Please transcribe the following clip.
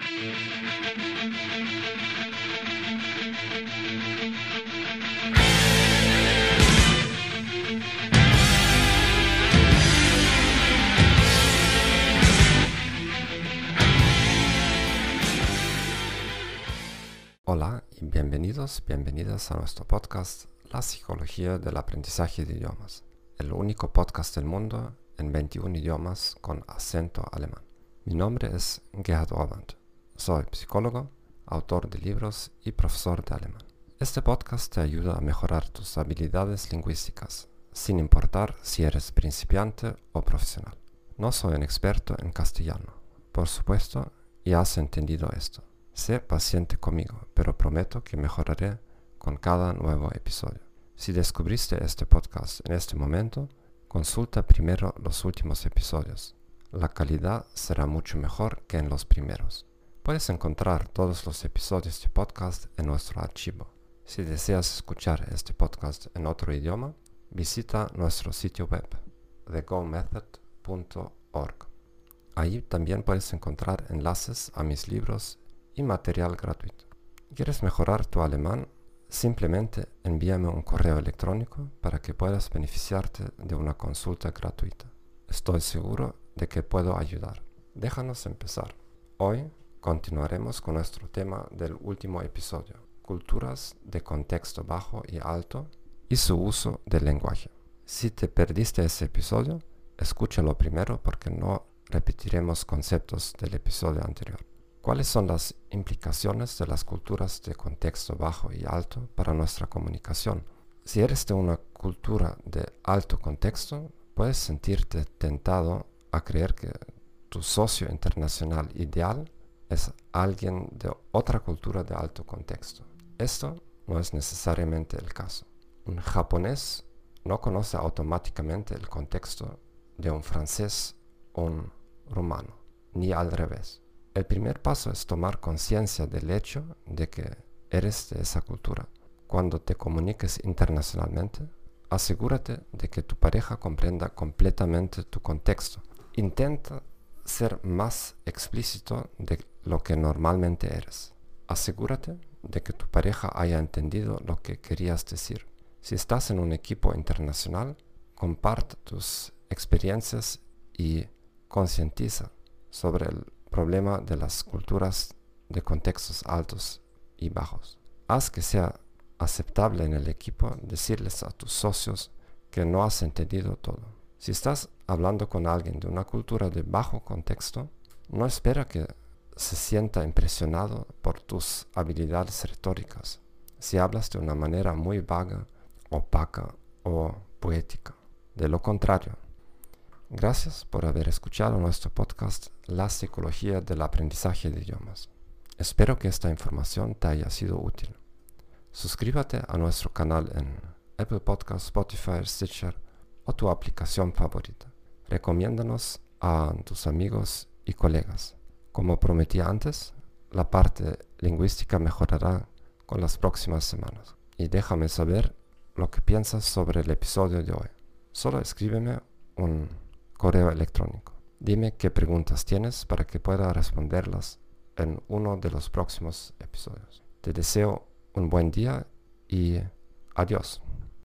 Hola y bienvenidas a nuestro podcast La Psicología del Aprendizaje de Idiomas, el único podcast del mundo en 21 idiomas con acento alemán. Mi nombre es Gerhard Orwand, soy psicólogo, autor de libros y profesor de alemán. Este podcast te ayuda a mejorar tus habilidades lingüísticas, sin importar si eres principiante o profesional. No soy un experto en castellano, por supuesto, y has entendido esto. Sé paciente conmigo, pero prometo que mejoraré con cada nuevo episodio. Si descubriste este podcast en este momento, consulta primero los últimos episodios. La calidad será mucho mejor que en los primeros. Puedes encontrar todos los episodios de podcast en nuestro archivo. Si deseas escuchar este podcast en otro idioma, visita nuestro sitio web, thegomethod.org. Ahí también puedes encontrar enlaces a mis libros y material gratuito. ¿Quieres mejorar tu alemán? Simplemente envíame un correo electrónico para que puedas beneficiarte de una consulta gratuita. Estoy seguro de que puedo ayudar. Déjanos empezar. Hoy continuaremos con nuestro tema del último episodio, culturas de contexto bajo y alto y su uso del lenguaje. Si te perdiste ese episodio, escúchalo primero porque no repetiremos conceptos del episodio anterior. ¿Cuáles son las implicaciones de las culturas de contexto bajo y alto para nuestra comunicación? Si eres de una cultura de alto contexto, puedes sentirte tentado a creer que tu socio internacional ideal es alguien de otra cultura de alto contexto. Esto no es necesariamente el caso. Un japonés no conoce automáticamente el contexto de un francés o un rumano, ni al revés. El primer paso es tomar conciencia del hecho de que eres de esa cultura. Cuando te comuniques internacionalmente, asegúrate de que tu pareja comprenda completamente tu contexto. Intenta ser más explícito de lo que normalmente eres. Asegúrate de que tu pareja haya entendido lo que querías decir. Si estás en un equipo internacional, comparte tus experiencias y concientiza sobre el problema de las culturas de contextos altos y bajos. Haz que sea aceptable en el equipo decirles a tus socios que no has entendido todo. Si estás hablando con alguien de una cultura de bajo contexto, no espera que se sienta impresionado por tus habilidades retóricas. Si hablas de una manera muy vaga, opaca o poética. De lo contrario, gracias por haber escuchado nuestro podcast La Psicología del Aprendizaje de Idiomas. Espero que esta información te haya sido útil. Suscríbete a nuestro canal en Apple Podcasts, Spotify, Stitcher o tu aplicación favorita. Recomiéndanos a tus amigos y colegas. Como prometí antes, la parte lingüística mejorará con las próximas semanas. Y déjame saber lo que piensas sobre el episodio de hoy. Solo escríbeme un correo electrónico. Dime qué preguntas tienes para que pueda responderlas en uno de los próximos episodios. Te deseo un buen día y adiós.